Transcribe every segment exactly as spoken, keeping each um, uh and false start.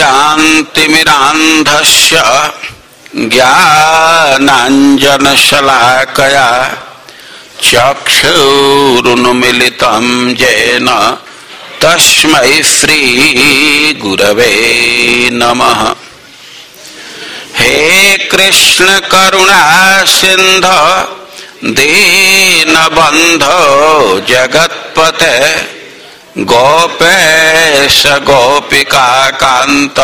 ज्ञानतिमिरान्धस्य ज्ञानाञ्जनशलाकया चक्षुरुन्मीलितं येन तस्मै श्रीगुरवे नमः। हे कृष्ण करुणा सिन्धो दीनबन्धो जगत्पते गोपेश गोपिकान्त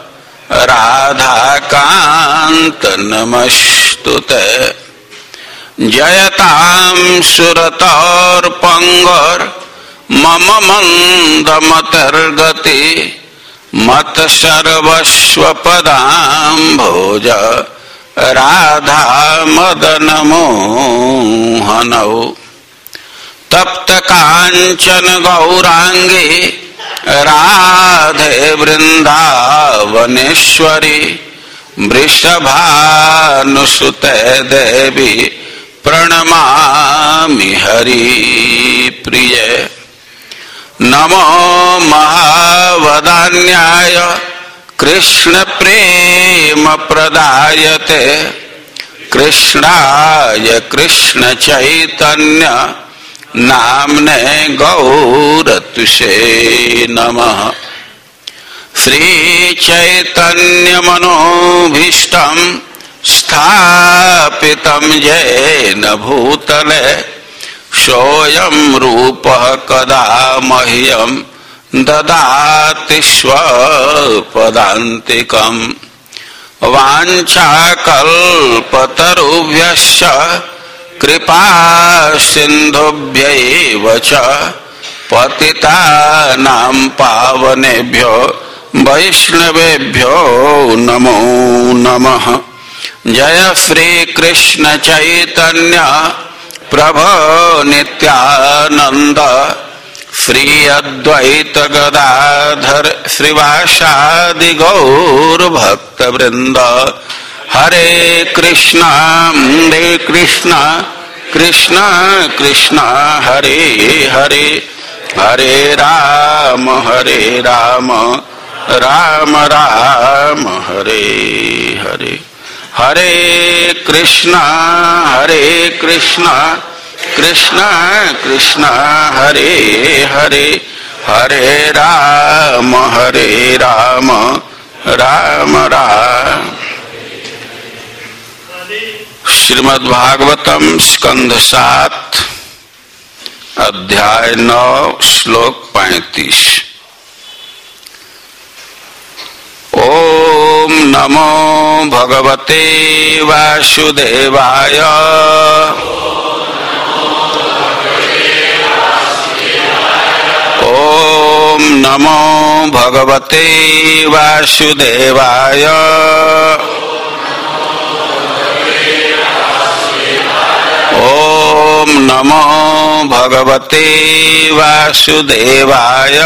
राधाकान्त नमस्तुते। जयतां सुरतोर्पङ्गोर् मम मन्दमतिर्गति मत सर्वस्वपदाम्भोज राधा मदन मोहनौ। तप्त कांचन गौरांगी राधे वृंदावनेश्वरी वृषभानुसुते देवी प्रणमामि हरि प्रिय। नमो महावदान्याय कृष्ण प्रेम प्रदायते कृष्णाय कृष्ण चैतन्य नामने गौरतुषे नमः। श्री चैतन्य मनोभीष्टं स्थापितं येन भूतले सोऽयं रूपः कदा मह्यं ददाति स्वपदान्तिकम्। वाञ्छाकल्पतरुभ्यश्च कृपा सिन्धुभ्यैव च पतितानां पावनेभ्यो वैष्णवेभ्यो नमो नमः। जय श्री कृष्ण चैतन्य प्रभो नित्यानंद श्री अद्वैत गदाधर श्रीवासादि गौर भक्त वृंद। हरे कृष्णा हरे कृष्णा कृष्णा कृष्णा हरे हरे हरे राम हरे राम राम राम हरे हरे। हरे कृष्णा हरे कृष्णा कृष्णा कृष्णा हरे हरे हरे राम हरे राम राम राम। श्रीमद्भागवतम स्कंध सात अध्याय नौ श्लोक पैंतीस। ओम नमो भगवते वासुदेवाय। ओम नमो भगवते वासुदेवाय। ओम नमो भगवते वासुदेवाय।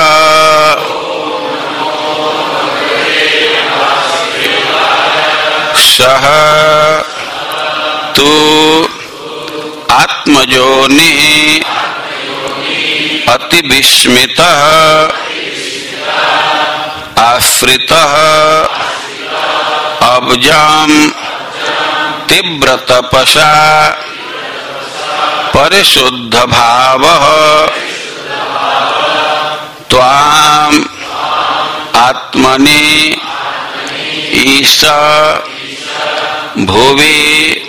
सह तु आत्मजोनि अति विस्मितः आश्रितः अब्जां तीव्र तपसा परिशुद्ध भावः त्वां आत्मनि ईश भुवि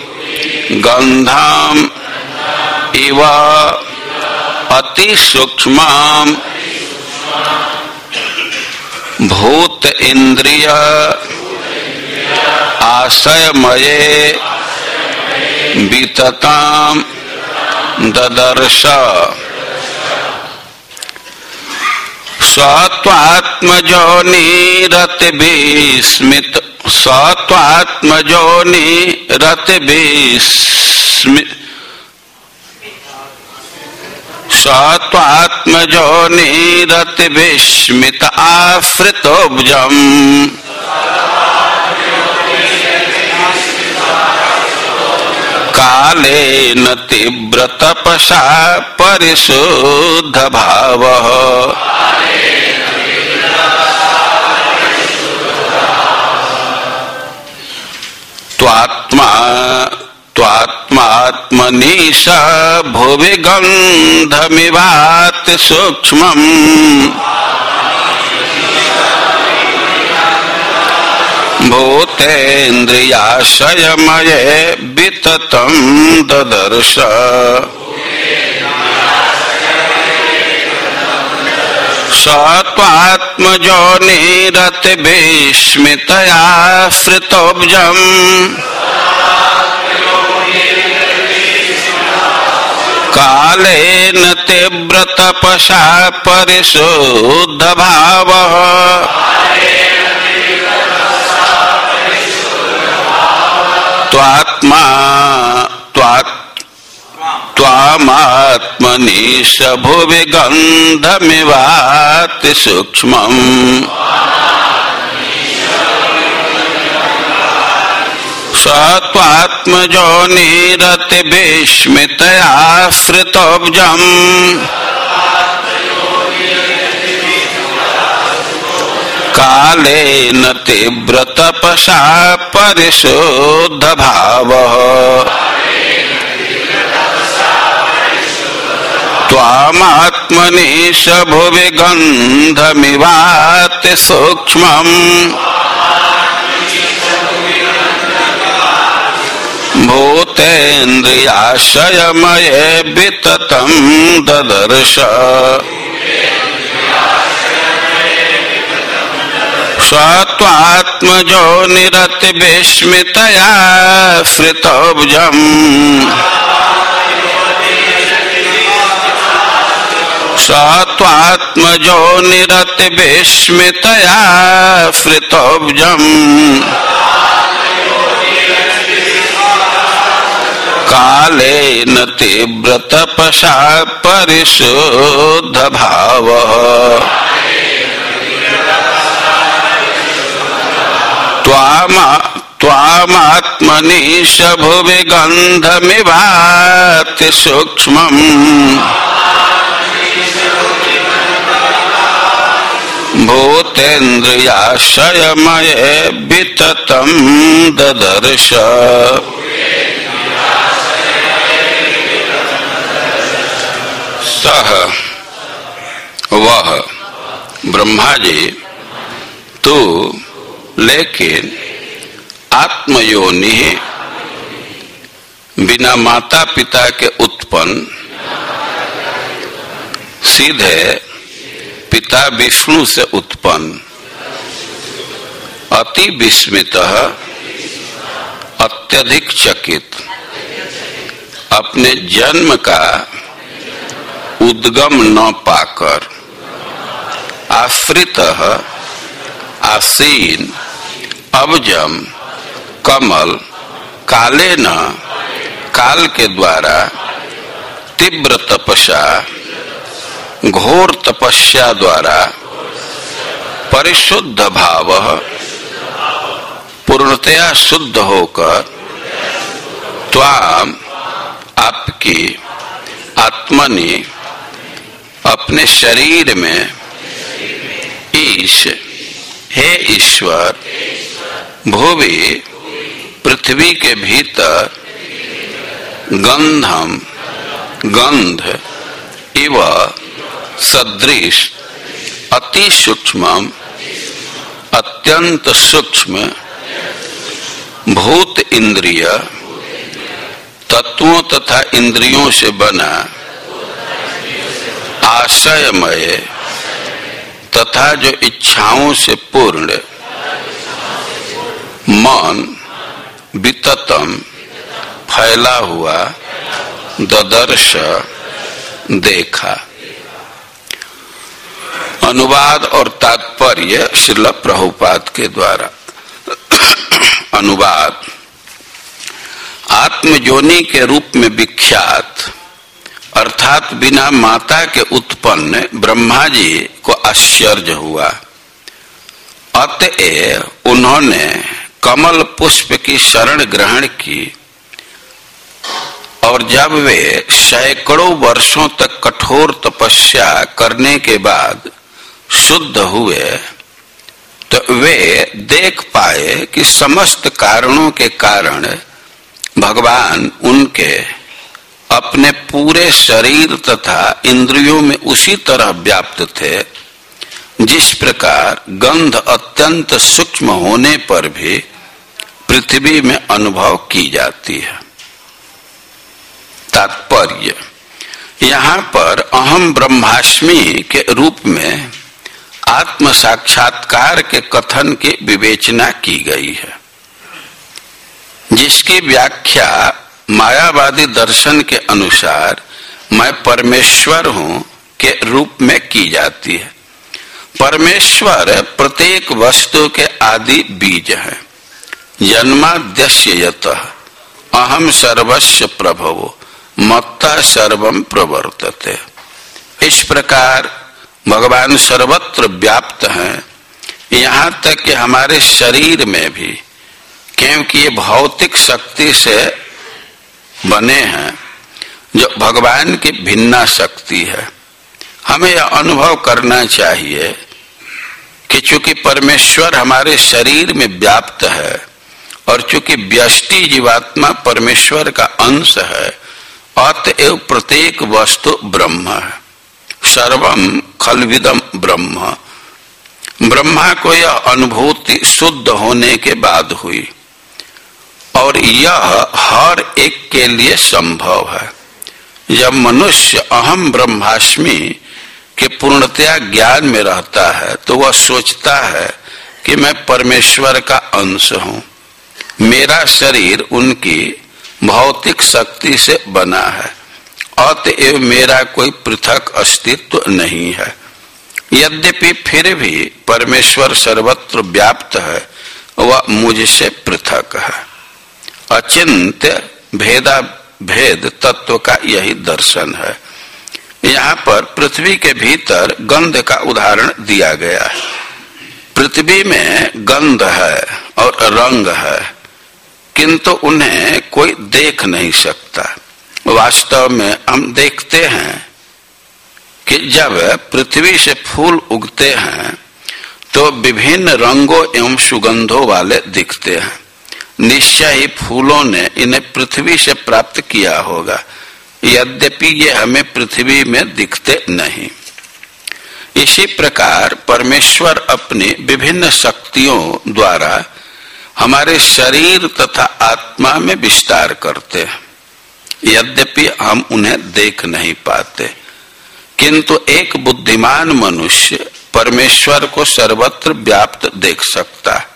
गंधम इव अति सूक्ष्मं भूत इंद्रिय आशयमये विततां ददर्श। स्वत्वात्मजोनिरतिविस्मित स्वत्वात्मजोनिरतिविस्मित स्वत्वात्मजोनिरतिविस्मित आश्रितोऽब्जम् कालेन तीव्र तपसा परिशुद्ध भावः त्वात्मा त्वात्मात्मनीश भुवि गन्धमिवाति सूक्ष्मम् भूतेन्द्रियाशयमये विततं ददर्श स त्वात्मजोनिरतिविस्मितया श्रितोऽब्जम् कालेन तीव्रतपसा परिशुद्धभावः त्वात्मा त्वात् त्वामात्मनीश भुवि गन्धमिवाति सूक्ष्मम् स त्वात्मजोनिरतिविस्मितया श्रितोऽब्जम् कालेन तीव्रतपसा परिशुद्धभावः त्वामात्मनीश भुवि गन्धमिवाति सूक्ष्मम् भूतेन्द्रियाशयमये विततं ददर्श स त्वात्मजोनिरतिविस्मितया श्रितोऽब्जम् स त्वात्मजोनिरतिविस्मितया श्रितोऽब्जम् कालेन तीव्रतपसा परिशुद्धभावः त्वामात्मनीश भुवि गन्धमिवाति सूक्ष्मम् भूतेन्द्रियाशयमये विततं ददर्श सह वह ब्रह्मा जी तू लेकिन आत्मयोनि बिना माता पिता के उत्पन्न सीधे पिता विष्णु से उत्पन्न अति विस्मित अत्यधिक चकित अपने जन्म का उद्गम न पाकर आश्रित आसीन अब्जम कमल काले न काल के द्वारा तीव्र तपस्या घोर तपस्या द्वारा परिशुद्ध भाव पूर्णतया शुद्ध होकर त्वाम आपकी आत्मनि अपने शरीर में ईश हे ईश्वर भूवि पृथ्वी के भीतर गंधम गंध इव सदृश अति सूक्ष्म अत्यंत सूक्ष्म भूत इंद्रिय तत्वों तथा इंद्रियों से बना आशयमय तथा जो इच्छाओं से पूर्ण मन विततम फैला हुआ ददर्श देखा। अनुवाद और तात्पर्य श्रील प्रभुपाद के द्वारा। अनुवाद आत्मयोनि के रूप में विख्यात अर्थात बिना माता के उत्पन्न ब्रह्मा जी को आश्चर्य हुआ, अतएव उन्होंने कमल पुष्प की शरण ग्रहण की और जब वे सैकड़ों वर्षों तक कठोर तपस्या करने के बाद शुद्ध हुए तो वे देख पाए है कि समस्त कारणों के कारण भगवान उनके अपने पूरे शरीर तथा इंद्रियों में उसी तरह व्याप्त थे जिस प्रकार गंध अत्यंत सूक्ष्म होने पर भी पृथ्वी में अनुभव की जाती है। तात्पर्य, यहाँ पर अहम ब्रह्मास्मि के रूप में आत्म साक्षात्कार के कथन की विवेचना की गई है, जिसकी व्याख्या मायावादी दर्शन के अनुसार मैं परमेश्वर हूँ के रूप में की जाती है। परमेश्वर प्रत्येक वस्तु के आदि बीज है। जन्माद्यस्य यतः अहम सर्वस्य प्रभवो मत्तः सर्वं प्रवर्तते। इस प्रकार भगवान सर्वत्र व्याप्त हैं, यहाँ तक कि हमारे शरीर में भी, क्योंकि ये भौतिक शक्ति से बने हैं जो भगवान की भिन्ना शक्ति है। हमें यह अनुभव करना चाहिए कि चूंकि परमेश्वर हमारे शरीर में व्याप्त है और चूंकि व्यष्टि जीवात्मा परमेश्वर का अंश है, अतएव प्रत्येक वस्तु ब्रह्म है। सर्वम खलविदम ब्रह्म। ब्रह्मा को यह अनुभूति शुद्ध होने के बाद हुई और यह हर एक के लिए संभव है। जब मनुष्य अहम ब्रह्मास्मि के पूर्णतया ज्ञान में रहता है तो वह सोचता है कि मैं परमेश्वर का अंश हूँ, मेरा शरीर उनकी भौतिक शक्ति से बना है, अतएव मेरा कोई पृथक अस्तित्व नहीं है। यद्यपि फिर भी परमेश्वर सर्वत्र व्याप्त है, वह मुझसे पृथक है। अचिंत्य भेदा भेद तत्व का यही दर्शन है। यहाँ पर पृथ्वी के भीतर गंध का उदाहरण दिया गया है। पृथ्वी में गंध है और रंग है, किंतु उन्हें कोई देख नहीं सकता। वास्तव में हम देखते हैं कि जब पृथ्वी से फूल उगते हैं तो विभिन्न रंगों एवं सुगंधों वाले दिखते हैं। निश्चय ही फूलों ने इन्हें पृथ्वी से प्राप्त किया होगा, यद्यपि ये हमें पृथ्वी में दिखते नहीं। इसी प्रकार परमेश्वर अपनी विभिन्न शक्तियों द्वारा हमारे शरीर तथा आत्मा में विस्तार करते हैं, यद्यपि हम उन्हें देख नहीं पाते। किंतु एक बुद्धिमान मनुष्य परमेश्वर को सर्वत्र व्याप्त देख सकता है।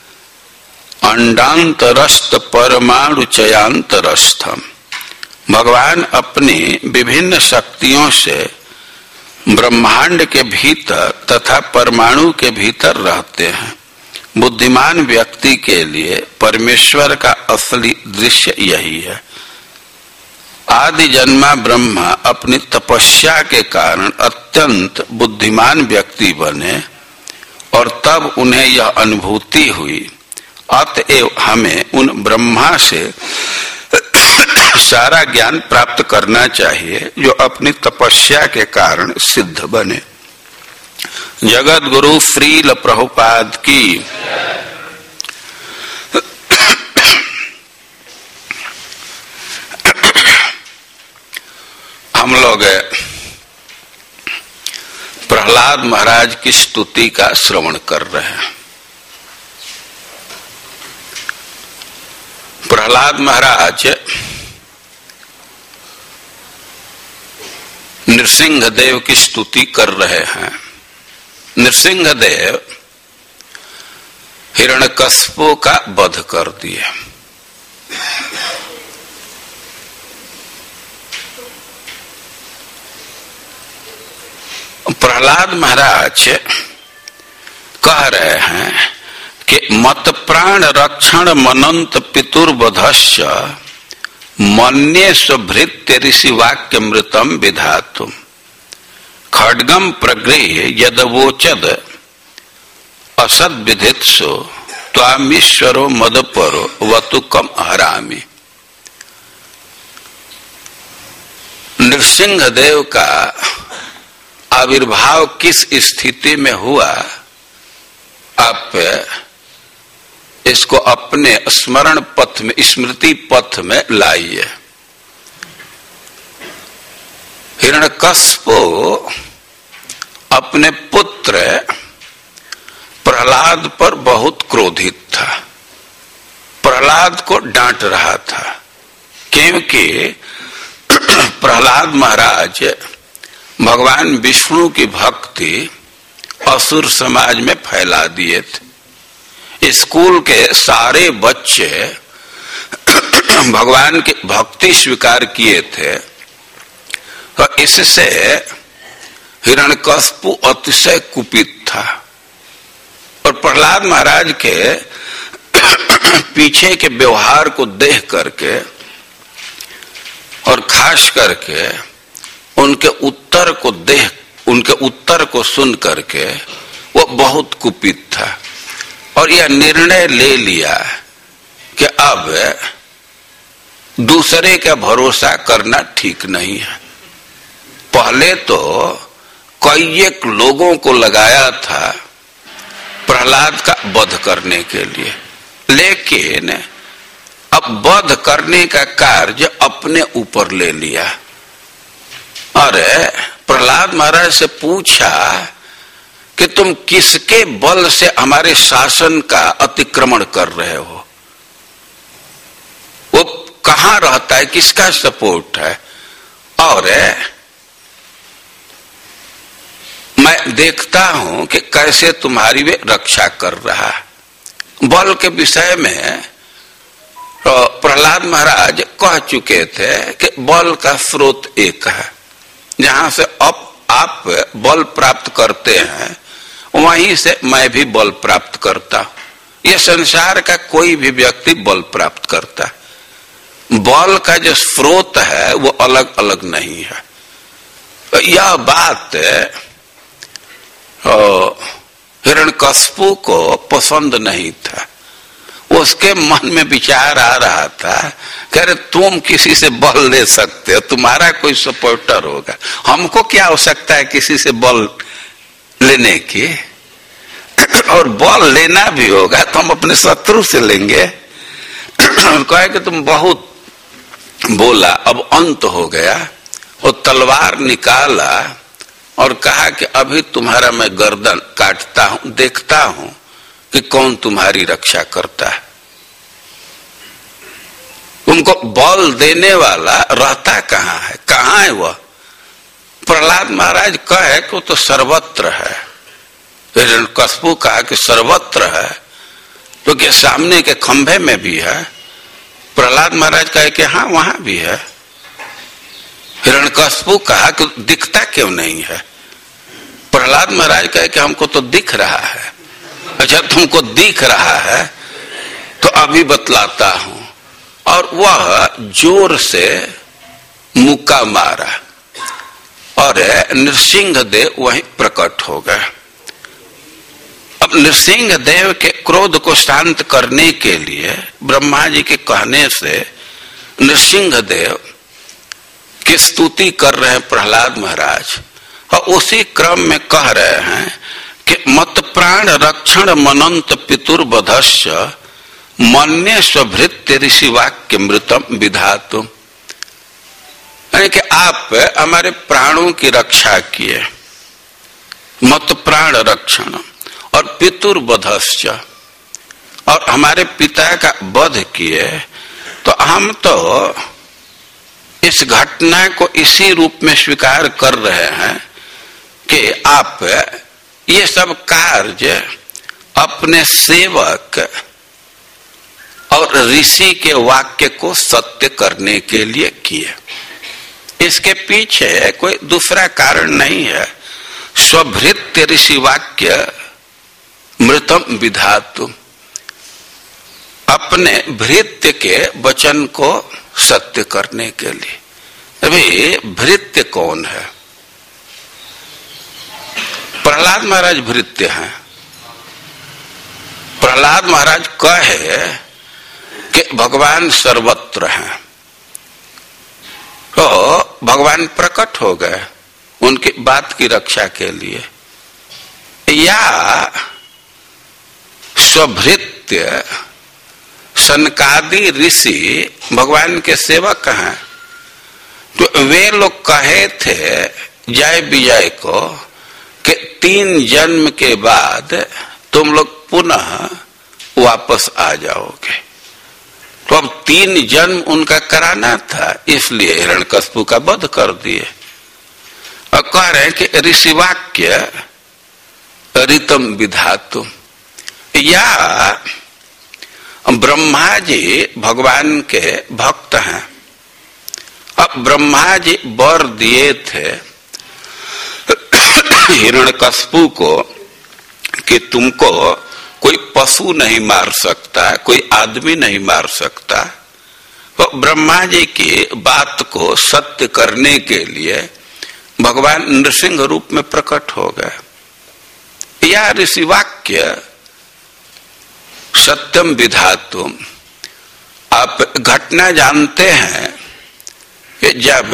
अंडांतरस्थ परमाणु चयांतरस्थम। भगवान अपनी विभिन्न शक्तियों से ब्रह्मांड के भीतर तथा परमाणु के भीतर रहते हैं। बुद्धिमान व्यक्ति के लिए परमेश्वर का असली दृश्य यही है। आदि जन्मा ब्रह्मा अपनी तपस्या के कारण अत्यंत बुद्धिमान व्यक्ति बने और तब उन्हें यह अनुभूति हुई। अतएव हमें उन ब्रह्मा से सारा ज्ञान प्राप्त करना चाहिए जो अपनी तपस्या के कारण सिद्ध बने। जगत गुरु श्रील प्रभुपाद की। हम लोग प्रहलाद महाराज की स्तुति का श्रवण कर रहे हैं। प्रहलाद महाराज नृसिंह देव की स्तुति कर रहे हैं। नृसिंह देव हिरण्यकश्यप का वध कर दिया। प्रहलाद महाराज कह रहे हैं कि मत प्राण रक्षण मनंत पितुर्वधस्य मन्ये स्वभृत्य ऋषि वाक्य मृतम विधातुम खड्गम प्रगृह्य यदवोचद असद विधित्सु त्वामीश्वरो मदपरो वतुकम हरामि। नृसिंह देव का आविर्भाव किस स्थिति में हुआ, आप इसको अपने स्मरण पथ में, स्मृति पथ में लाइए। हिरण्यकश्यप अपने पुत्र प्रहलाद पर बहुत क्रोधित था, प्रहलाद को डांट रहा था, क्योंकि प्रहलाद महाराज भगवान विष्णु की भक्ति असुर समाज में फैला दिए थे। स्कूल के सारे बच्चे भगवान की भक्ति स्वीकार किए थे, तो इससे हिरण्यकश्यप अतिशय कुपित था और प्रहलाद महाराज के पीछे के व्यवहार को देख करके और खास करके उनके उत्तर को देख, उनके उत्तर को सुन करके वो बहुत कुपित था और यह निर्णय ले लिया कि अब दूसरे का भरोसा करना ठीक नहीं है। पहले तो कई एक लोगों को लगाया था प्रहलाद का वध करने के लिए, लेकिन अब वध करने का कार्य अपने ऊपर ले लिया और प्रहलाद महाराज से पूछा कि तुम किसके बल से हमारे शासन का अतिक्रमण कर रहे हो, वो कहाँ रहता है, किसका सपोर्ट है, और मैं देखता हूं कि कैसे तुम्हारी वे रक्षा कर रहा है। बल के विषय में प्रहलाद महाराज कह चुके थे कि बल का स्रोत एक है, जहां से अब आप बल प्राप्त करते हैं वहीं से मैं भी बल प्राप्त करता हूं। यह संसार का कोई भी व्यक्ति बल प्राप्त करता है, बल का जो स्रोत है वो अलग अलग नहीं है। यह बात हिरण्यकश्यप को पसंद नहीं था, उसके मन में विचार आ रहा था कि अरे तुम किसी से बल ले सकते हो, तुम्हारा कोई सपोर्टर होगा, हमको क्या आवश्यकता है किसी से बल लेने की, और बल लेना भी होगा तो हम अपने शत्रु से लेंगे। कहे कि तुम बहुत बोला, अब अंत हो गया। वो तलवार निकाला और कहा कि अभी तुम्हारा मैं गर्दन काटता हूं, देखता हूं कि कौन तुम्हारी रक्षा करता है। तुमको बल देने वाला रहता कहाँ है, कहाँ है वह? प्रहलाद महाराज कहे कि वो तो सर्वत्र है। हिरण्यकश्यप कहा कि सर्वत्र है तो क्या सामने के खंभे में भी है? प्रहलाद महाराज कहे कि हाँ वहां भी है। हिरण्यकश्यप कहा कि दिखता क्यों नहीं है? प्रहलाद महाराज कहे कि हमको तो दिख रहा है। अच्छा तुमको दिख रहा है तो अभी बतलाता हूं। और वह जोर से मुक्का मारा और नृसिंह देव वहीं प्रकट हो गए। अब नृसिंह देव के क्रोध को शांत करने के लिए ब्रह्मा जी के कहने से नृसिंह देव की स्तुति कर रहे हैं प्रहलाद महाराज, और उसी क्रम में कह रहे हैं कि मत प्राण रक्षण मनंत पितुर्वधस्य मन्य स्वभृत्य ऋषि वाक्य मृतम विधातु। यानी कि आप हमारे प्राणों की रक्षा किए, मत प्राण रक्षण, और पितुर्वधस्य, और हमारे पिता का वध किए। तो हम तो इस घटना को इसी रूप में स्वीकार कर रहे हैं कि आप ये सब कार्य अपने सेवक और ऋषि के वाक्य को सत्य करने के लिए किए। इसके पीछे कोई दूसरा कारण नहीं है। स्वभृत्य ऋषि वाक्य मृतम विधातु, अपने भृत्य के वचन को सत्य करने के लिए। अभी भृत्य कौन है? प्रहलाद महाराज भृत्य हैं। प्रहलाद महाराज कहे कि भगवान सर्वत्र हैं, तो भगवान प्रकट हो गए उनकी बात की रक्षा के लिए। या स्वभृत्य सनकादि ऋषि भगवान के सेवक हैं, तो वे लोग कहे थे जय विजय को कि तीन जन्म के बाद तुम लोग पुनः वापस आ जाओगे। तो अब तीन जन्म उनका कराना था, इसलिए हिरण्यकश्यप का वध कर दिए। और कह रहे हैं कि ऋषिवाक्य ऋतम विधातुम, या ब्रह्मा जी भगवान के भक्त हैं। अब ब्रह्मा जी वर दिए थे हिरण्यकश्यप को कि तुमको कोई पशु नहीं मार सकता, कोई आदमी नहीं मार सकता। तो ब्रह्मा जी की बात को सत्य करने के लिए भगवान नृसिंह रूप में प्रकट हो गए। या ऋषिवाक्य सत्यम विधातुम, आप घटना जानते हैं कि जब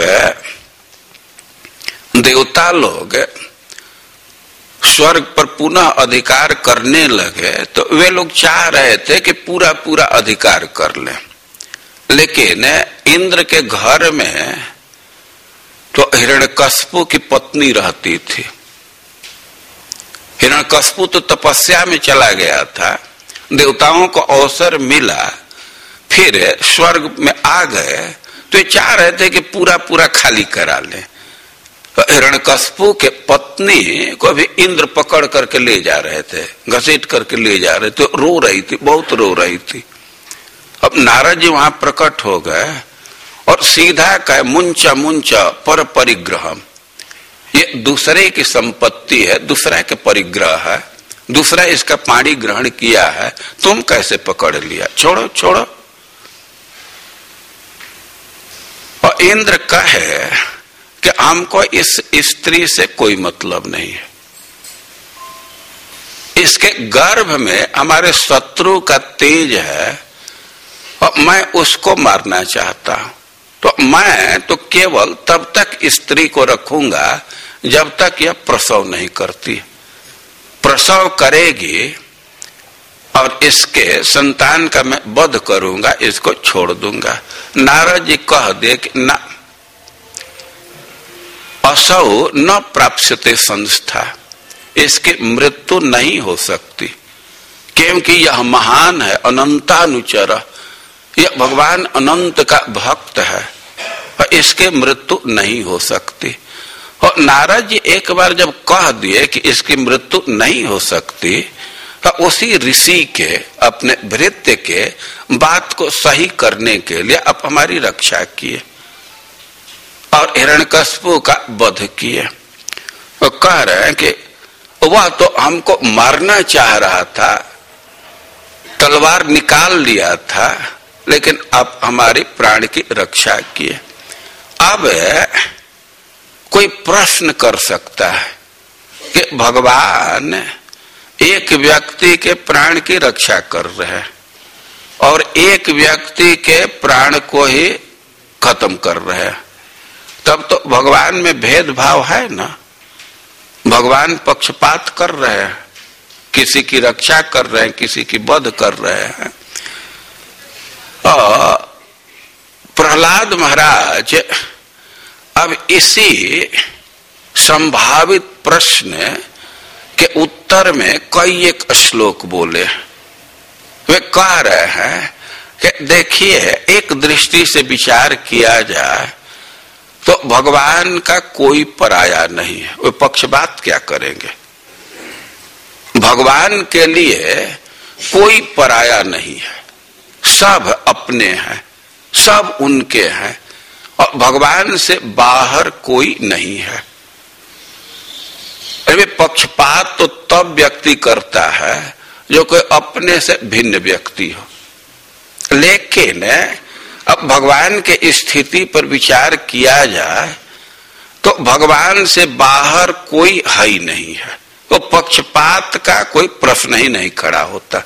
देवता लोग स्वर्ग पर पुनः अधिकार करने लगे तो वे लोग चाह रहे थे कि पूरा पूरा अधिकार कर लें, लेकिन इंद्र के घर में तो हिरण्यकश्यप की पत्नी रहती थी। हिरण्यकश्यप तो तपस्या में चला गया था, देवताओं को अवसर मिला, फिर स्वर्ग में आ गए, तो ये चाह रहे थे कि पूरा पूरा खाली करा लें। तो हिरण्यकश्यप के पत्नी को भी इंद्र पकड़ करके ले जा रहे थे, घसीट करके ले जा रहे थे, रो रही थी, बहुत रो रही थी। अब नारद जी वहां प्रकट हो गए और सीधा कहे मुंचा मुंचा पर परिग्रहम, ये दूसरे की संपत्ति है, दूसरा के परिग्रह है, दूसरा इसका पानी ग्रहण किया है, तुम कैसे पकड़ लिया, छोड़ो छोड़ो। और इंद्र कहे कि हमको इस स्त्री से कोई मतलब नहीं है, इसके गर्भ में हमारे शत्रु का तेज है और मैं उसको मारना चाहता हूं। तो मैं तो केवल तब तक स्त्री को रखूंगा जब तक यह प्रसव नहीं करती। प्रसव करेगी और इसके संतान का मैं वध करूंगा, इसको छोड़ दूंगा। नारद जी कह दे कि ना, असौ न प्राप्स्यते संस्था, इसकी मृत्यु नहीं हो सकती, क्योंकि यह महान है, अनंतानुचर, यह भगवान अनंत का भक्त है और इसके मृत्यु नहीं हो सकती। और नारद जी एक बार जब कह दिए कि इसकी मृत्यु नहीं हो सकती, तो उसी ऋषि के अपने भृत्य के बात को सही करने के लिए अब हमारी रक्षा किए और हिरण्यकश्यप का वध किए। वो कह रहे हैं कि वह तो हमको मारना चाह रहा था, तलवार निकाल लिया था, लेकिन अब हमारी प्राण की रक्षा किए। अब कोई प्रश्न कर सकता है कि भगवान एक व्यक्ति के प्राण की रक्षा कर रहे हैं और एक व्यक्ति के प्राण को ही खत्म कर रहे हैं, तब तो भगवान में भेदभाव है ना। भगवान पक्षपात कर रहे हैं, किसी की रक्षा कर रहे हैं, किसी की वध कर रहे हैं। और प्रहलाद महाराज अब इसी संभावित प्रश्न के उत्तर में कई एक श्लोक बोले। वे कह रहे हैं कि देखिए, एक दृष्टि से विचार किया जाए तो भगवान का कोई पराया नहीं है। वे पक्षपात क्या करेंगे? भगवान के लिए कोई पराया नहीं है, सब अपने हैं, सब उनके हैं और भगवान से बाहर कोई नहीं है। अरे पक्षपात तो तब व्यक्ति करता है जो कोई अपने से भिन्न व्यक्ति हो, लेकिन अब भगवान के स्थिति पर विचार किया जाए तो भगवान से बाहर कोई है ही नहीं है, तो पक्षपात का कोई प्रश्न ही नहीं खड़ा होता।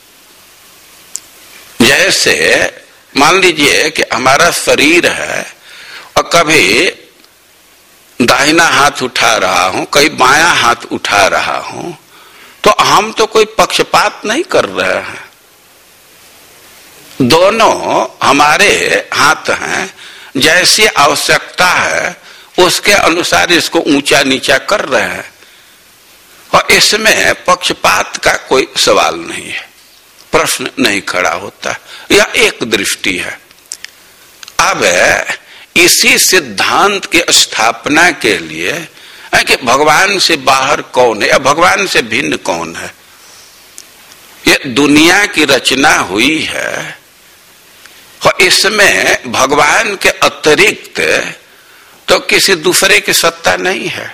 जैसे मान लीजिए कि हमारा शरीर है और कभी दाहिना हाथ उठा रहा हूं, कहीं बायां हाथ उठा रहा हूं, तो हम तो कोई पक्षपात नहीं कर रहे हैं। दोनों हमारे हाथ हैं, जैसी आवश्यकता है उसके अनुसार इसको ऊंचा नीचा कर रहे हैं, और इसमें पक्षपात का कोई सवाल नहीं है, प्रश्न नहीं खड़ा होता। यह एक दृष्टि है। अब इसी सिद्धांत की स्थापना के लिए है कि भगवान से बाहर कौन है या भगवान से भिन्न कौन है, ये दुनिया की रचना हुई है और इसमें भगवान के अतिरिक्त तो किसी दूसरे की सत्ता नहीं है।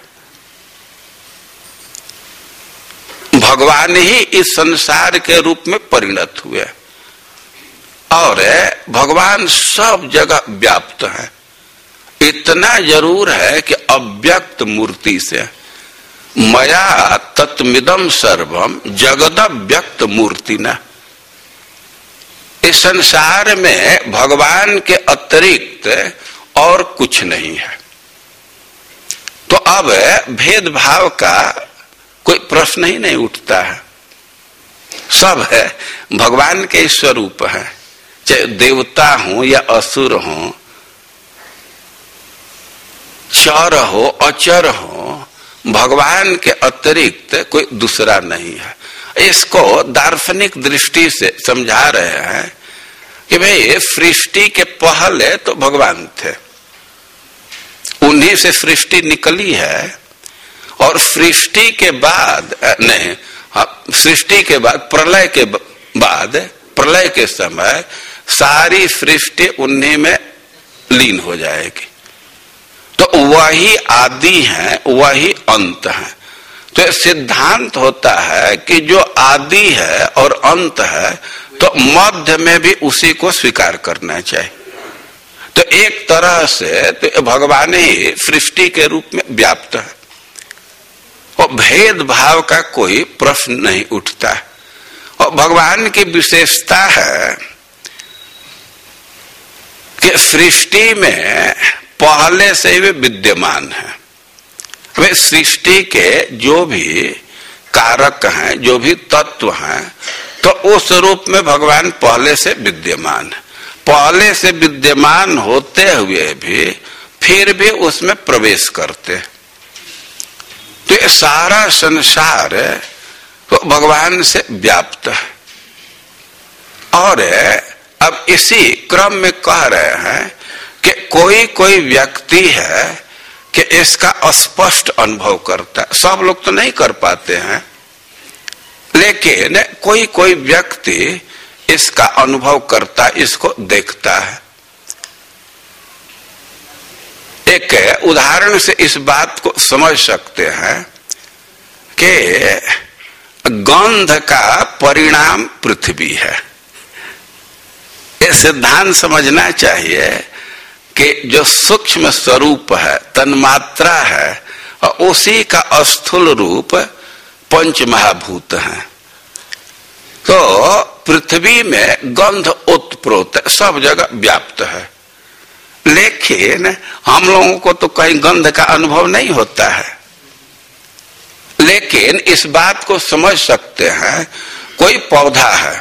भगवान ही इस संसार के रूप में परिणत हुए और भगवान सब जगह व्याप्त है। इतना जरूर है कि अव्यक्त मूर्ति से मया तत्मिदम सर्वम जगद व्यक्त मूर्ति न, इस संसार में भगवान के अतिरिक्त और कुछ नहीं है। तो अब भेदभाव का कोई प्रश्न ही नहीं उठता है, सब है भगवान के स्वरूप है, चाहे देवता हो या असुर हो, चर हो अचर हो, भगवान के अतिरिक्त कोई दूसरा नहीं है। इसको दार्शनिक दृष्टि से समझा रहे हैं कि भाई सृष्टि के पहले तो भगवान थे, उन्हीं से सृष्टि निकली है, और सृष्टि के बाद नहीं, सृष्टि के बाद प्रलय के बाद प्रलय के समय सारी सृष्टि उन्हीं में लीन हो जाएगी। तो वही आदि है, वही अंत है। तो सिद्धांत होता है कि जो आदि है और अंत है तो मध्य में भी उसी को स्वीकार करना चाहिए। तो एक तरह से तो भगवान ही सृष्टि के रूप में व्याप्त है और भेदभाव का कोई प्रश्न नहीं उठता है। और भगवान की विशेषता है कि सृष्टि में पहले से वे विद्यमान है। वे सृष्टि के जो भी कारक हैं, जो भी तत्व हैं, तो उस रूप में भगवान पहले से विद्यमान है। पहले से विद्यमान होते हुए भी फिर भी उसमें प्रवेश करते। तो ये सारा संसार तो भगवान से व्याप्त है। और अब इसी क्रम में कह रहे हैं कि कोई कोई व्यक्ति है कि इसका स्पष्ट अनुभव करता है। सब लोग तो नहीं कर पाते हैं, लेकिन कोई कोई व्यक्ति इसका अनुभव करता, इसको देखता है। एक उदाहरण से इस बात को समझ सकते हैं कि गंध का परिणाम पृथ्वी है। ये सिद्धांत समझना चाहिए कि जो सूक्ष्म स्वरूप है, तन्मात्रा है, और उसी का स्थूल रूप पंच महाभूत है। तो पृथ्वी में गंध उत्प्रोत सब जगह व्याप्त है, लेकिन हम लोगों को तो कहीं गंध का अनुभव नहीं होता है। लेकिन इस बात को समझ सकते हैं, कोई पौधा है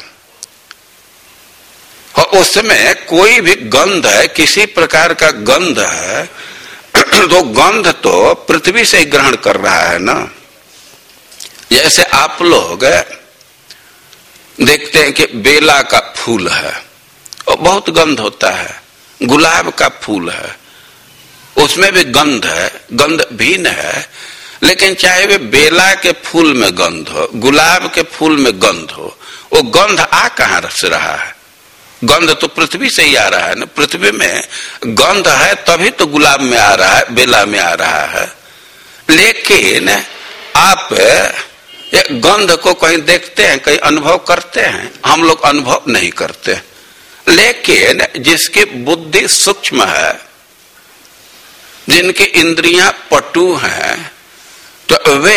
और उसमें कोई भी गंध है, किसी प्रकार का गंध है, तो गंध तो पृथ्वी से ही ग्रहण कर रहा है ना। जैसे आप लोग देखते हैं कि बेला का फूल है और बहुत गंध होता है, गुलाब का फूल है उसमें भी गंध है, गंध भिन्न है, लेकिन चाहे वे बेला के फूल में गंध हो, गुलाब के फूल में गंध हो, वो गंध आ कहां से रहा है? गंध तो पृथ्वी से ही आ रहा है ना। पृथ्वी में गंध है तभी तो गुलाब में आ रहा है, बेला में आ रहा है। लेकिन आप ये गंध को कहीं देखते हैं, कहीं अनुभव करते हैं? हम लोग अनुभव नहीं करते। लेकिन जिसकी बुद्धि सूक्ष्म है, जिनकी इंद्रियां पटु हैं, तो वे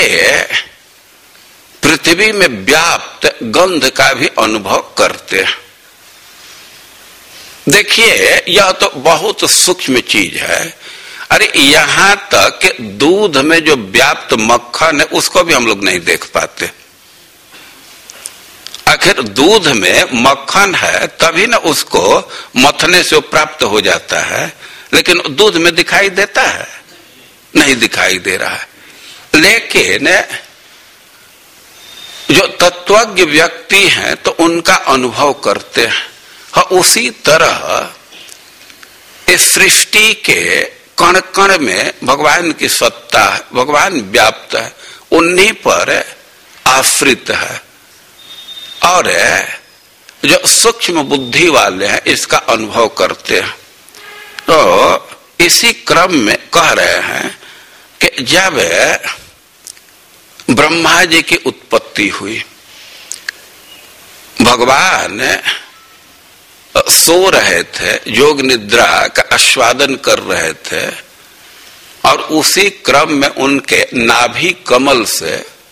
पृथ्वी में व्याप्त गंध का भी अनुभव करते हैं। देखिए, यह तो बहुत सूक्ष्म चीज है। अरे यहां तक कि दूध में जो व्याप्त मक्खन है उसको भी हम लोग नहीं देख पाते। आखिर दूध में मक्खन है तभी ना उसको मथने से वो प्राप्त हो जाता है, लेकिन दूध में दिखाई देता है? नहीं दिखाई दे रहा है। लेकिन जो तत्वज्ञ व्यक्ति हैं तो उनका अनुभव करते हैं। हाँ, उसी तरह इस सृष्टि के कण कण में भगवान की सत्ता है, भगवान व्याप्त है, उन्हीं पर आश्रित है। और जो सूक्ष्म बुद्धि वाले हैं इसका अनुभव करते हैं। तो इसी क्रम में कह रहे हैं कि जब ब्रह्मा जी की उत्पत्ति हुई, भगवान सो रहे थे, योग निद्रा का आस्वादन कर रहे थे, और उसी क्रम में उनके नाभि कमल से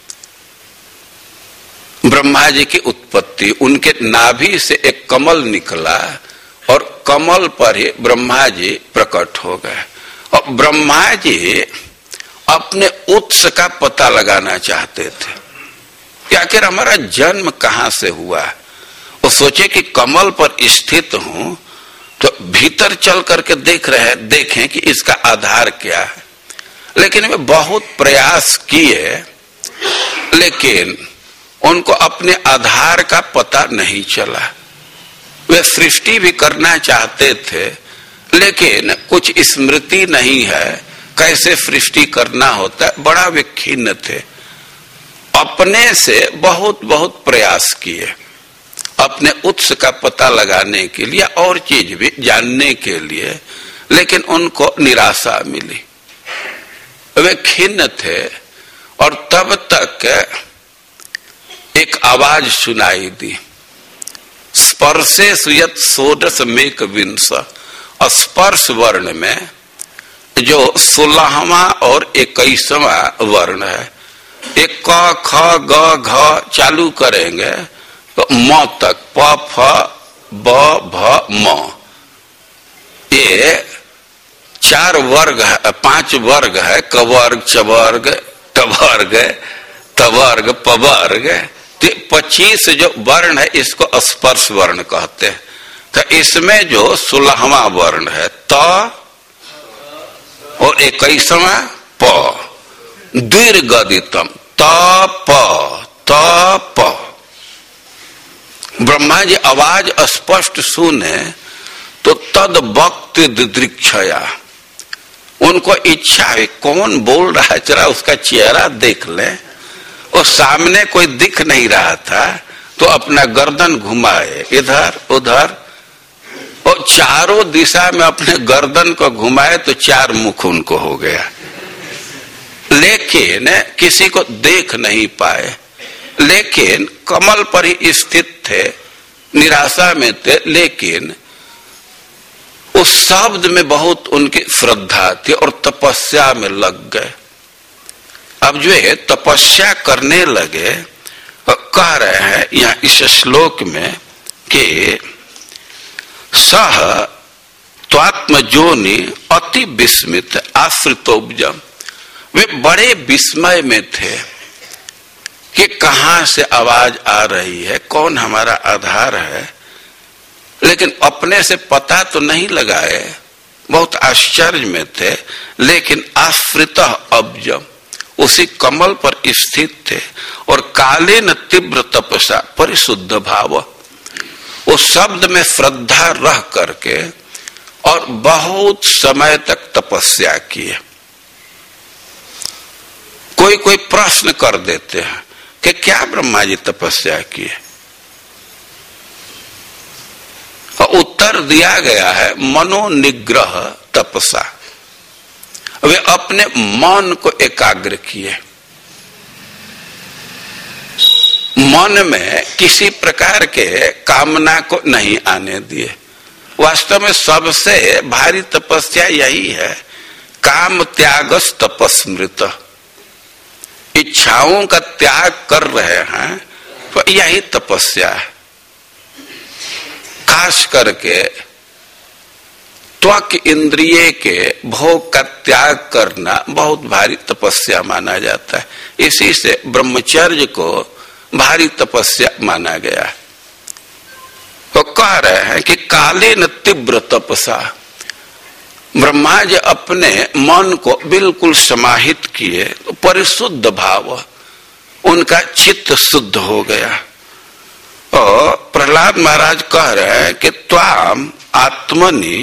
ब्रह्मा जी की उत्पत्ति, उनके नाभि से एक कमल निकला और कमल पर ही ब्रह्मा जी प्रकट हो गए। और ब्रह्मा जी अपने उत्स का पता लगाना चाहते थे कि आखिर हमारा जन्म कहां से हुआ। वो सोचे कि कमल पर स्थित हूं तो भीतर चल करके देख रहे देखें कि इसका आधार क्या है। लेकिन वे बहुत प्रयास किए, लेकिन उनको अपने आधार का पता नहीं चला। वे सृष्टि भी करना चाहते थे, लेकिन कुछ स्मृति नहीं है कैसे सृष्टि करना होता है। बड़ा वे खिन्न थे, अपने से बहुत बहुत प्रयास किए अपने उत्स का पता लगाने के लिए और चीज भी जानने के लिए, लेकिन उनको निराशा मिली। वे खिन्न थे और तब तक एक आवाज सुनाई दी, स्पर्शे सुयत षोडश मेक विंश। स्पर्श वर्ण में जो सोलहवा और इक्कीसवा वर्ण है, एक क ख ग घ चालू करेंगे तो म तक, प फ ब भ म, ये चार वर्ग है, पांच वर्ग है, क वर्ग, च वर्ग, ट वर्ग, त वर्ग, प वर्ग। पच्चीस जो वर्ण है इसको स्पर्श वर्ण कहते हैं। तो इसमें जो सोलहवा वर्ण है त और इक्कीसवा प, दीर्घदितम त प त प। ब्रह्मा जी आवाज स्पष्ट सुने तो तद भक्ति दिदृक्षया, उनको इच्छा है कौन बोल रहा है, जरा उसका चेहरा देख ले। और सामने कोई दिख नहीं रहा था तो अपना गर्दन घुमाए इधर उधर, और चारों दिशा में अपने गर्दन को घुमाए तो चार मुख उनको हो गया, लेकिन किसी को देख नहीं पाए। लेकिन कमल पर ही स्थित थे, निराशा में थे, लेकिन उस शब्द में बहुत उनकी श्रद्धा थी और तपस्या में लग गए। अब जो है तपस्या करने लगे, कह रहे हैं यहाँ इस श्लोक में कि सह त्वात्म जोनि अति विस्मित आश्रितोब्जम। वे बड़े विस्मय में थे कि कहां से आवाज आ रही है, कौन हमारा आधार है, लेकिन अपने से पता तो नहीं लगाए, बहुत आश्चर्य में थे। लेकिन आश्रित अब्जम, उसी कमल पर स्थित थे और काले न तीव्र तपसा परिशुद्ध भाव, उस शब्द में श्रद्धा रह करके और बहुत समय तक तपस्या किए। कोई कोई प्रश्न कर देते हैं कि क्या ब्रह्मा जी तपस्या किए, और उत्तर दिया गया है मनोनिग्रह तपसा। वे अपने मन को एकाग्र किए, मन में किसी प्रकार के कामना को नहीं आने दिए। वास्तव में सबसे भारी तपस्या यही है, काम त्यागस तपस्मृत। इच्छाओं का त्याग कर रहे हैं तो यही तपस्या है। खास करके त्वक इंद्रिय के भोग का त्याग करना बहुत भारी तपस्या माना जाता है। इसी से ब्रह्मचर्य को भारी तपस्या माना गया। वो कह रहे हैं कि काले न तीव्र तपसा, ब्रह्मा जी अपने मन को बिल्कुल समाहित किए तो परिशुद्ध भाव, उनका चित्त शुद्ध हो गया। और प्रहलाद महाराज कह रहे हैं कि त्वाम आत्मनि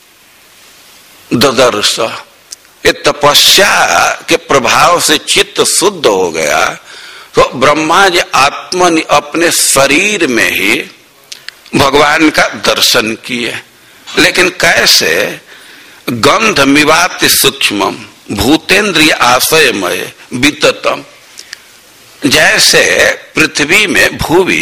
ददर्श, ये तपस्या के प्रभाव से चित्त शुद्ध हो गया तो ब्रह्मा जी आत्मनि अपने शरीर में ही भगवान का दर्शन किए। लेकिन कैसे? गंध मिवाति सूक्ष्मम भूतेन्द्रिय आशयमय विततम, जैसे पृथ्वी में भूवि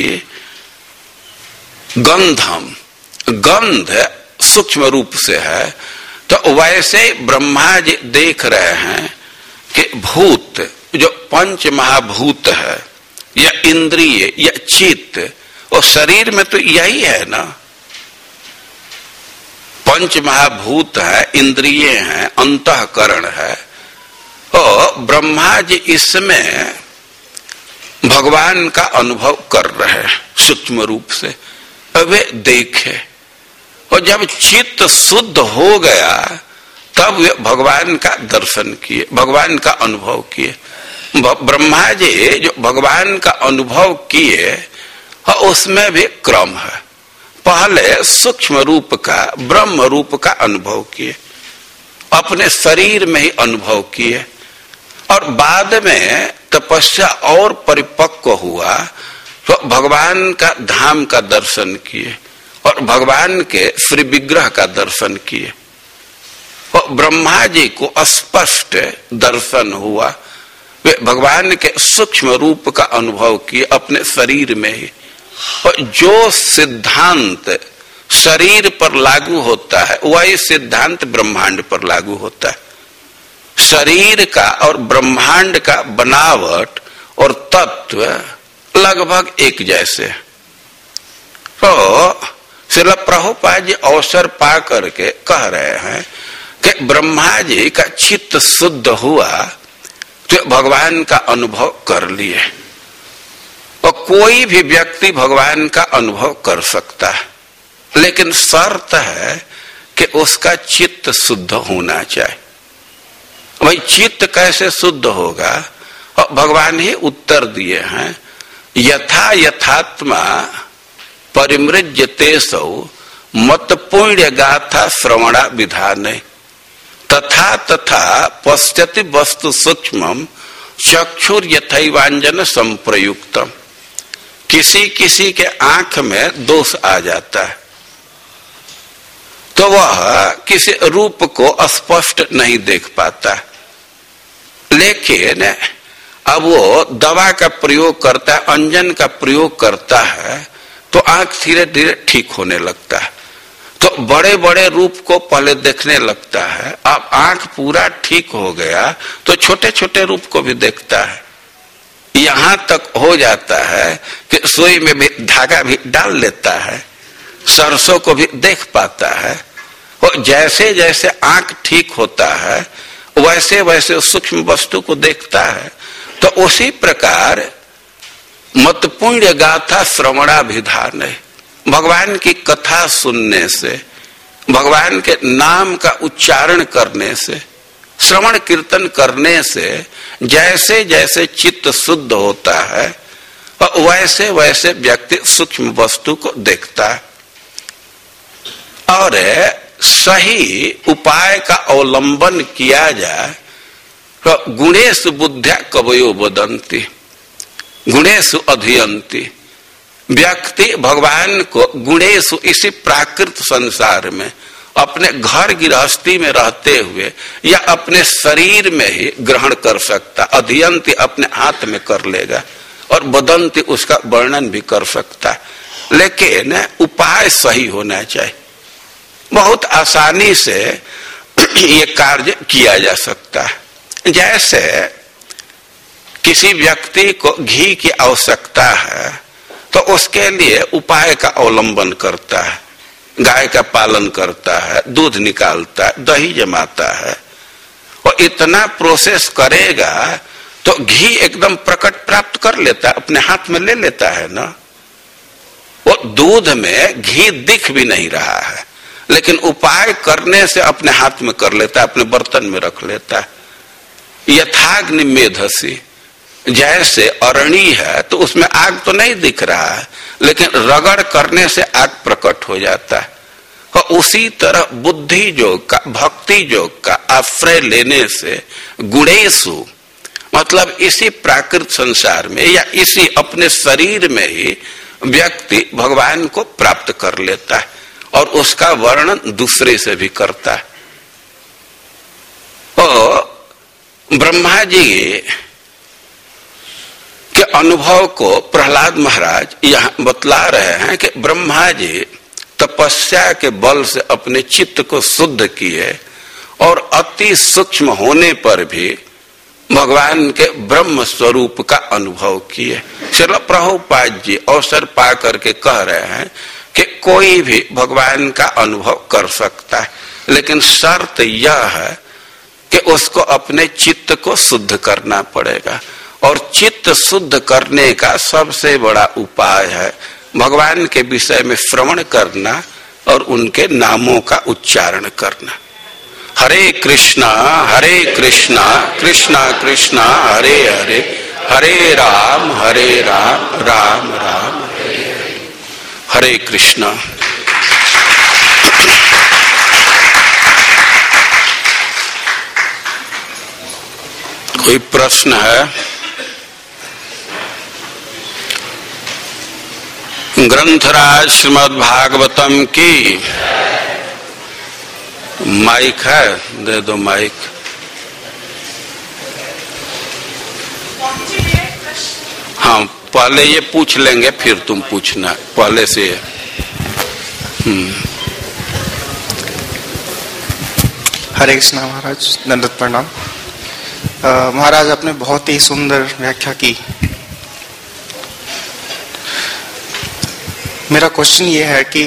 गंधम, गंध सूक्ष्म रूप से है, तो वैसे ब्रह्मा जी देख रहे हैं कि भूत जो पंच महाभूत है या इंद्रिय या चित्त, और शरीर में तो यही है ना, पंच महाभूत है, इंद्रिय है, अंतःकरण है। और ब्रह्मा जी इसमें भगवान का अनुभव कर रहे हैं सूक्ष्म रूप से, वे देखे। और जब चित्त शुद्ध हो गया तब वे भगवान का दर्शन किए, भगवान का अनुभव किए। ब्रह्मा जी जो भगवान का अनुभव किए उसमें भी क्रम है। पहले सूक्ष्म रूप का, ब्रह्म रूप का अनुभव किए, अपने शरीर में ही अनुभव किए, और बाद में तपस्या और परिपक्व हुआ तो भगवान का धाम का दर्शन किए और भगवान के श्री विग्रह का दर्शन किए। और ब्रह्मा जी को स्पष्ट दर्शन हुआ, वे भगवान के सूक्ष्म रूप का अनुभव किए अपने शरीर में ही। और जो सिद्धांत शरीर पर लागू होता है वही सिद्धांत ब्रह्मांड पर लागू होता है। शरीर का और ब्रह्मांड का बनावट और तत्व लगभग एक जैसे। तो श्रील प्रभुपाद जी अवसर पा करके कह रहे हैं कि ब्रह्मा जी का चित्त शुद्ध हुआ तो भगवान का अनुभव कर लिए। और कोई भी व्यक्ति भगवान का अनुभव कर सकता है, लेकिन शर्त है कि उसका चित्त शुद्ध होना चाहिए। भाई चित्त कैसे शुद्ध होगा? और भगवान ही उत्तर दिए हैं, यथा यथात्मा परिमृज्यते सौ मत पुण्य गाथा श्रवणा विधान, तथा तथा पश्यति वस्तु सूक्ष्मम चक्षुर यथैवांजन संप्रयुक्तम। किसी किसी के आंख में दोष आ जाता है तो वह किसी रूप को स्पष्ट नहीं देख पाता, लेकिन अब वो दवा का प्रयोग करता है, अंजन का प्रयोग करता है तो आंख धीरे धीरे ठीक होने लगता है। तो बड़े बड़े रूप को पहले देखने लगता है, अब आंख पूरा ठीक हो गया तो छोटे छोटे रूप को भी देखता है। यहां तक हो जाता है कि सुई में भी धागा भी डाल लेता है, सरसों को भी देख पाता है। और जैसे जैसे आंख ठीक होता है वैसे वैसे सूक्ष्म वस्तु को देखता है। तो उसी प्रकार मत पुण्य गाथा श्रवणाभिधान है, भगवान की कथा सुनने से, भगवान के नाम का उच्चारण करने से, श्रवण कीर्तन करने से जैसे जैसे चित्त शुद्ध होता है वैसे वैसे व्यक्ति सूक्ष्म वस्तु को देखता है। और सही उपाय का अवलंबन किया जाए तो गुणेषु बुद्ध्या कवयो वदन्ति गुणेषु अधियन्ति। व्यक्ति भगवान को गुणेषु इसी प्राकृत संसार में अपने घर गृहस्थी में रहते हुए या अपने शरीर में ही ग्रहण कर सकता, अधियंती अपने हाथ में कर लेगा, और वदन्ति उसका वर्णन भी कर सकता है। लेकिन उपाय सही होना चाहिए। बहुत आसानी से ये कार्य किया जा सकता है। जैसे किसी व्यक्ति को घी की आवश्यकता है तो उसके लिए उपाय का अवलंबन करता है, गाय का पालन करता है, दूध निकालता है, दही जमाता है, और इतना प्रोसेस करेगा तो घी एकदम प्रकट प्राप्त कर लेता है, अपने हाथ में ले लेता है ना। वो दूध में घी दिख भी नहीं रहा है, लेकिन उपाय करने से अपने हाथ में कर लेता है, अपने बर्तन में रख लेता है। यथाग्नि मेधसी, जैसे अरणी है तो उसमें आग तो नहीं दिख रहा है, लेकिन रगड़ करने से आग प्रकट हो जाता है। और उसी तरह बुद्धि योग का, भक्ति योग का आश्रय लेने से गुणेशु, मतलब इसी प्राकृत संसार में या इसी अपने शरीर में ही व्यक्ति भगवान को प्राप्त कर लेता है और उसका वर्णन दूसरे से भी करता है। और ब्रह्मा जी के अनुभव को प्रहलाद महाराज यहां बतला रहे हैं कि ब्रह्मा जी तपस्या के बल से अपने चित्त को शुद्ध किए और अति सूक्ष्म होने पर भी भगवान के ब्रह्म स्वरूप का अनुभव किए। श्रील प्रभुपाद जी अवसर पा करके कह रहे हैं कि कोई भी भगवान का अनुभव कर सकता है, लेकिन शर्त यह है कि उसको अपने चित्त को शुद्ध करना पड़ेगा। और चित्त शुद्ध करने का सबसे बड़ा उपाय है भगवान के विषय में श्रवण करना और उनके नामों का उच्चारण करना। हरे कृष्णा हरे कृष्णा कृष्णा कृष्णा हरे हरे, हरे राम हरे राम राम राम हरे हरे। हरे कृष्णा। कोई प्रश्न है? ग्रंथराज श्रीमद् भागवतम की माइक है, दे दो माइक। हाँ, पहले ये पूछ लेंगे फिर तुम पूछना, पहले से। हम्म। हरे कृष्णा महाराज, दंडवत प्रणाम। महाराज आपने बहुत ही सुंदर व्याख्या की। मेरा क्वेश्चन ये है कि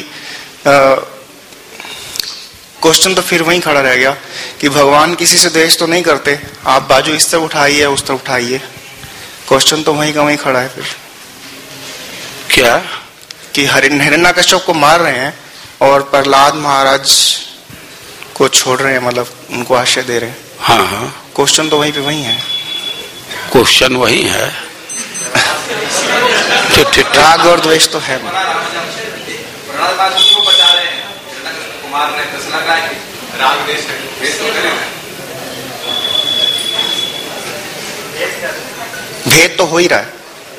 क्वेश्चन तो फिर वहीं खड़ा रह गया कि भगवान किसी से द्वेष तो नहीं करते, आप बाजू इस तरफ उठाइए उस तरफ उठाइए, क्वेश्चन तो वहीं का वहीं खड़ा है। फिर क्या कि हिरण्यकश्यप को मार रहे हैं और प्रहलाद महाराज को छोड़ रहे हैं, मतलब उनको आश्रय दे रहे हैं। हाँ हाँ, क्वेश्चन तो वहीं पे वहीं है। क्वेश्चन वही है। राग और द्वेष तो है। भेद तो हो ही रहा है।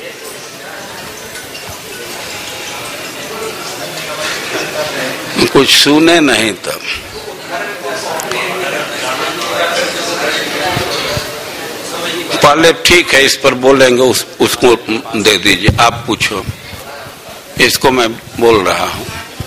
कुछ सुने नहीं तब। पहले ठीक है, इस पर बोलेंगे, उस, उसको दे दीजिए। आप पूछो, इसको मैं बोल रहा हूं।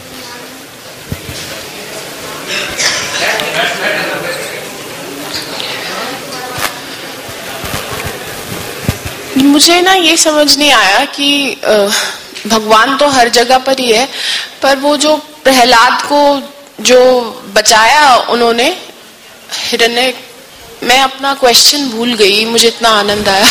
मुझे ना ये समझ नहीं आया कि भगवान तो हर जगह पर ही है, पर वो जो प्रहलाद को जो बचाया उन्होंने हिरण्य, मैं अपना क्वेश्चन भूल गई, मुझे इतना आनंद आया।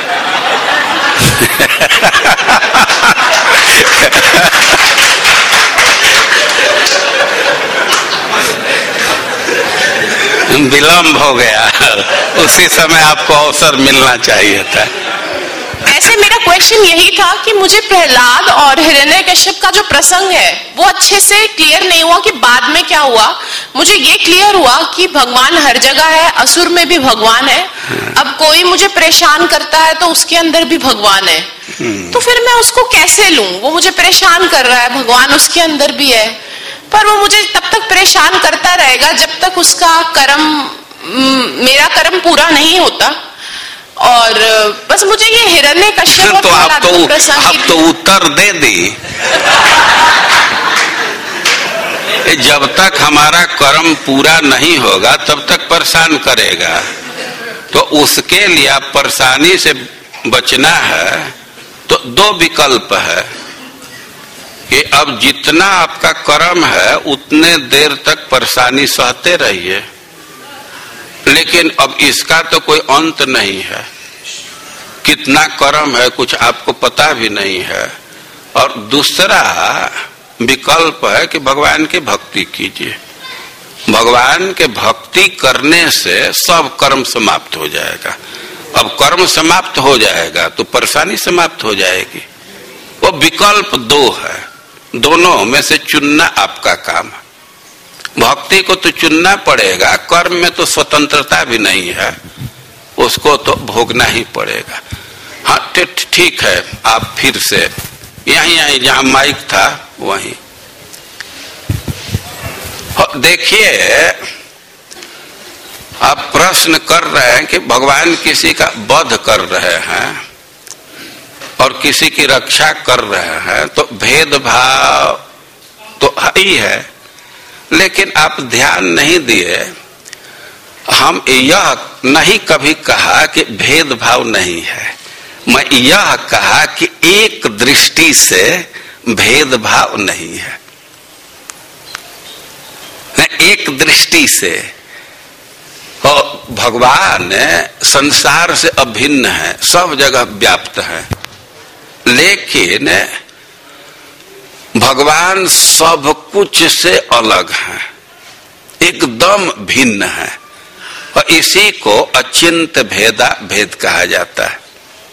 विलंब हो गया, उसी समय आपको अवसर मिलना चाहिए था। ऐसे मेरा क्वेश्चन यही था कि मुझे प्रहलाद और हिरण्यकश्यप का जो प्रसंग है वो अच्छे से क्लियर नहीं हुआ कि बाद में क्या हुआ। मुझे ये क्लियर हुआ कि भगवान हर जगह है, असुर में भी भगवान है। अब कोई मुझे परेशान करता है तो उसके अंदर भी भगवान है, तो फिर मैं उसको कैसे लूं? वो मुझे परेशान कर रहा है, भगवान उसके अंदर भी है, पर वो मुझे तब तक परेशान करता रहेगा जब तक उसका कर्म, मेरा कर्म पूरा नहीं होता। और बस मुझे ये हिरण्यकश्यप तो आप तो आप तो उत्तर दे दी। जब तक हमारा कर्म पूरा नहीं होगा तब तक परेशान करेगा, तो उसके लिए आप परेशानी से बचना है तो दो विकल्प है कि अब जितना आपका कर्म है उतने देर तक परेशानी सहते रहिए, लेकिन अब इसका तो कोई अंत नहीं है। कितना कर्म है कुछ आपको पता भी नहीं है, और दूसरा विकल्प है कि भगवान की भक्ति कीजिए। भगवान के भक्ति करने से सब कर्म समाप्त हो जाएगा। अब कर्म समाप्त हो जाएगा तो परेशानी समाप्त हो जाएगी। वो विकल्प दो है, दोनों में से चुनना आपका काम है। भक्ति को तो चुनना पड़ेगा, कर्म में तो स्वतंत्रता भी नहीं है, उसको तो भोगना ही पड़ेगा। हाँ ठीक है, आप फिर से यहीं यहीं जहां माइक था वहीं देखिए। आप प्रश्न कर रहे हैं कि भगवान किसी का वध कर रहे हैं और किसी की रक्षा कर रहे हैं, तो भेदभाव तो ही है। लेकिन आप ध्यान नहीं दिए, हम यह नहीं कभी कहा कि भेदभाव नहीं है। मैं यह कहा कि एक दृष्टि से भेदभाव नहीं है। एक दृष्टि से और भगवान संसार से अभिन्न है, सब जगह व्याप्त है, लेकिन भगवान सब कुछ से अलग है, एकदम भिन्न है, और इसी को अचिंत भेदा भेद कहा जाता है।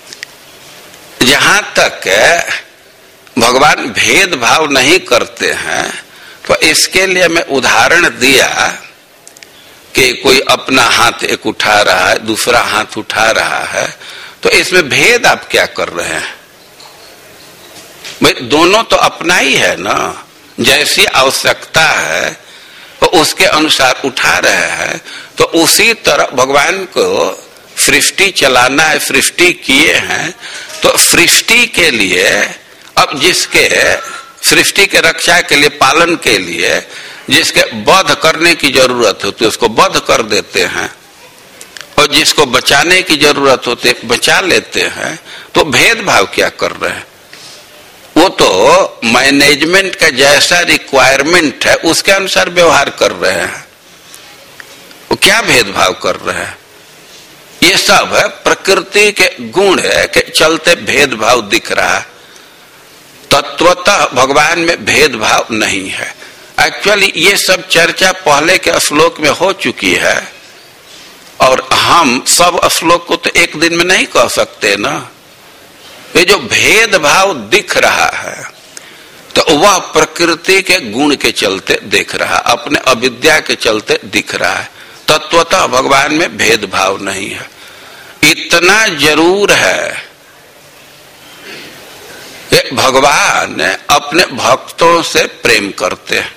जहां तक भगवान भेदभाव नहीं करते हैं, तो इसके लिए मैं उदाहरण दिया कि कोई अपना हाथ एक उठा रहा है, दूसरा हाथ उठा रहा है, तो इसमें भेद आप क्या कर रहे हैं? भाई दोनों तो अपना ही है ना, जैसी आवश्यकता है तो उसके अनुसार उठा रहे हैं। तो उसी तरह भगवान को सृष्टि चलाना है, सृष्टि किए हैं, तो सृष्टि के लिए अब जिसके सृष्टि के रक्षा के लिए, पालन के लिए जिसके वध करने की जरूरत होती है उसको वध कर देते हैं, और जिसको बचाने की जरूरत होती है बचा लेते हैं। तो भेदभाव क्या कर रहे हैं? वो तो मैनेजमेंट का जैसा रिक्वायरमेंट है उसके अनुसार व्यवहार कर रहे हैं। वो क्या भेदभाव कर रहे हैं? ये सब है प्रकृति के गुण है के चलते भेदभाव दिख रहा है। तत्वतः भगवान में भेदभाव नहीं है। एक्चुअली ये सब चर्चा पहले के श्लोक में हो चुकी है, और हम सब श्लोक को तो एक दिन में नहीं कह सकते ना। ये जो भेदभाव दिख रहा है तो वह प्रकृति के गुण के चलते दिख रहा है, अपने अविद्या के चलते दिख रहा है। तत्वतः भगवान में भेदभाव नहीं है। इतना जरूर है, भगवान अपने भक्तों से प्रेम करते हैं,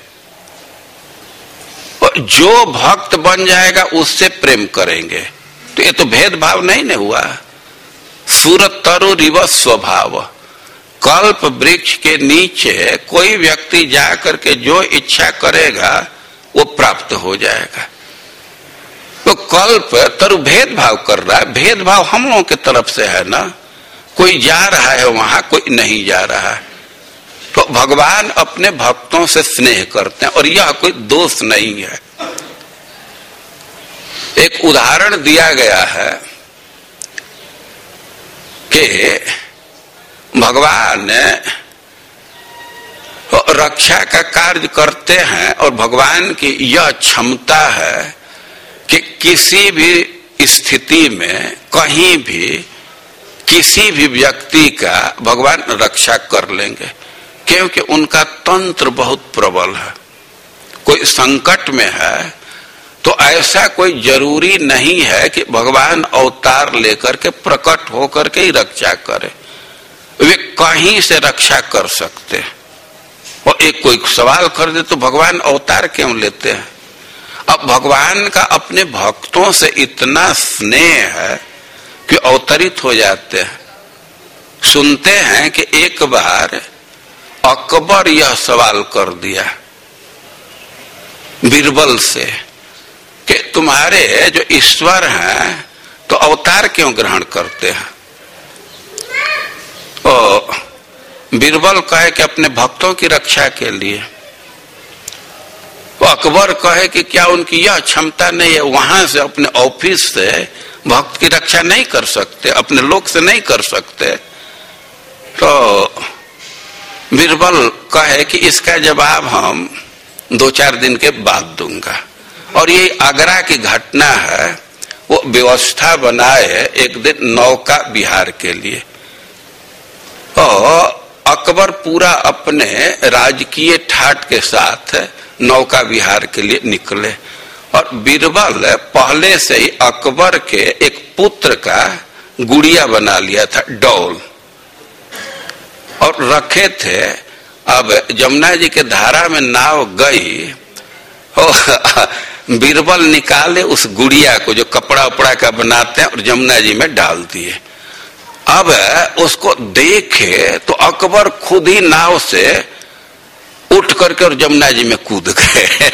और जो भक्त बन जाएगा उससे प्रेम करेंगे। तो ये तो भेदभाव नहीं न हुआ। सूरत तरु रिव स्वभाव, कल्प वृक्ष के नीचे कोई व्यक्ति जाकर के जो इच्छा करेगा वो प्राप्त हो जाएगा। तो कल्प तरु भेदभाव कर रहा है, भेदभाव हम लोगों के तरफ से है ना। कोई जा रहा है वहां, कोई नहीं जा रहा है। तो भगवान अपने भक्तों से स्नेह करते हैं, और यह कोई दोष नहीं है। एक उदाहरण दिया गया है कि भगवान रक्षा का कार्य करते हैं, और भगवान की यह क्षमता है कि किसी भी स्थिति में कहीं भी किसी भी व्यक्ति का भगवान रक्षा कर लेंगे, क्योंकि उनका तंत्र बहुत प्रबल है। कोई संकट में है तो ऐसा कोई जरूरी नहीं है कि भगवान अवतार लेकर के प्रकट होकर के ही रक्षा करे, वे कहीं से रक्षा कर सकते हैं। और एक कोई सवाल कर दे तो भगवान अवतार क्यों लेते हैं? अब भगवान का अपने भक्तों से इतना स्नेह है कि अवतरित हो जाते हैं। सुनते हैं कि एक बार अकबर यह सवाल कर दिया बीरबल से कि तुम्हारे जो ईश्वर हैं तो अवतार क्यों ग्रहण करते हैं? और बीरबल कहे कि अपने भक्तों की रक्षा के लिए। तो अकबर कहे कि क्या उनकी यह क्षमता नहीं है वहां से अपने ऑफिस से भक्त की रक्षा नहीं कर सकते, अपने लोक से नहीं कर सकते। तो बीरबल कहे कि इसका जवाब हम दो चार दिन के बाद दूंगा। और ये आगरा की घटना है, वो व्यवस्था बनाए एक दिन नौका विहार के लिए, और अकबर पूरा अपने राजकीय ठाट के साथ नौका विहार के लिए निकले। और बीरबल पहले से ही अकबर के एक पुत्र का गुड़िया बना लिया था, डौल, और रखे थे। अब जमुना जी के धारा में नाव गई, बीरबल निकाले उस गुड़िया को जो कपड़ा उपड़ा का बनाते हैं और जमुना जी में डाल दिए। अब उसको देखे तो अकबर खुद ही नाव से उठ करके और जमुना जी में कूद गए।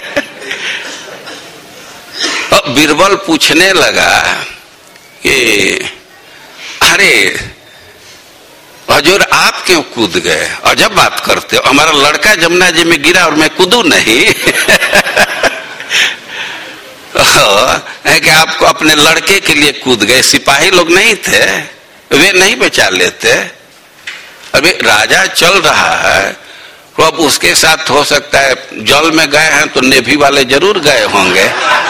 अब बीरबल पूछने लगा कि अरे हजूर आप क्यों कूद गए, अजब बात करते हो, हमारा लड़का जमुना जी में गिरा और मैं कूदू नहीं। है कि आपको अपने लड़के के लिए कूद गए, सिपाही लोग नहीं थे, वे नहीं बचा लेते। अभी राजा चल रहा है तो अब उसके साथ हो सकता है जल में गए हैं तो नेवी वाले जरूर गए होंगे।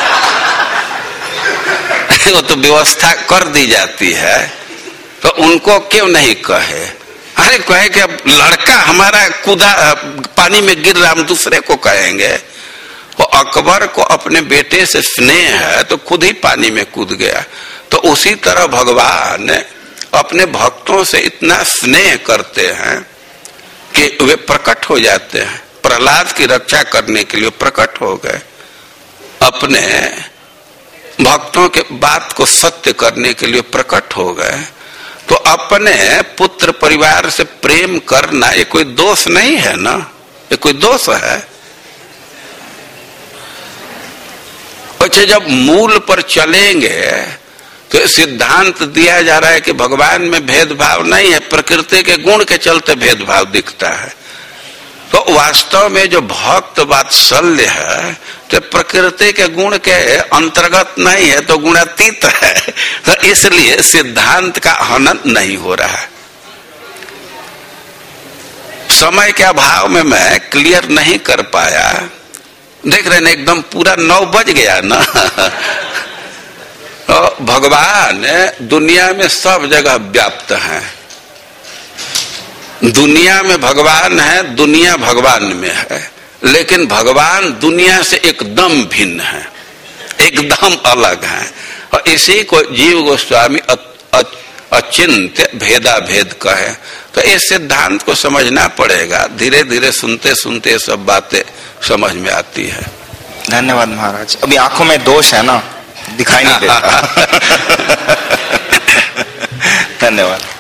वो तो व्यवस्था कर दी जाती है, तो उनको क्यों नहीं कहे। अरे कहे कि अब लड़का हमारा कूदा पानी में गिर रहा, हम दूसरे को कहेंगे। वो अकबर को अपने बेटे से स्नेह है तो खुद ही पानी में कूद गया। तो उसी तरह भगवान अपने भक्तों से इतना स्नेह करते हैं कि वे प्रकट हो जाते हैं। प्रहलाद की रक्षा करने के लिए प्रकट हो गए, अपने भक्तों के बात को सत्य करने के लिए प्रकट हो गए। तो अपने पुत्र परिवार से प्रेम करना ये कोई दोष नहीं है ना, ये कोई दोष है। अच्छा, जब मूल पर चलेंगे तो सिद्धांत दिया जा रहा है कि भगवान में भेदभाव नहीं है, प्रकृति के गुण के चलते भेदभाव दिखता है। तो वास्तव में जो भक्त वात्सल्य है तो प्रकृति के गुण के अंतर्गत नहीं है, तो गुणातीत है। तो इसलिए सिद्धांत का हनन नहीं हो रहा है। समय के अभाव में मैं क्लियर नहीं कर पाया। देख रहे ना, एकदम पूरा नौ बज गया ना। तो भगवान दुनिया में सब जगह व्याप्त है। दुनिया में भगवान है, दुनिया भगवान में है, लेकिन भगवान दुनिया से एकदम भिन्न है, एकदम अलग है। और इसी को जीव गोस्वामी अचिंत्य भेदा भेद कहे। तो इस सिद्धांत को समझना पड़ेगा। धीरे धीरे सुनते सुनते सब बातें समझ में आती है। धन्यवाद महाराज। अभी आंखों में दोष है ना, दिखाई नहीं देता। धन्यवाद।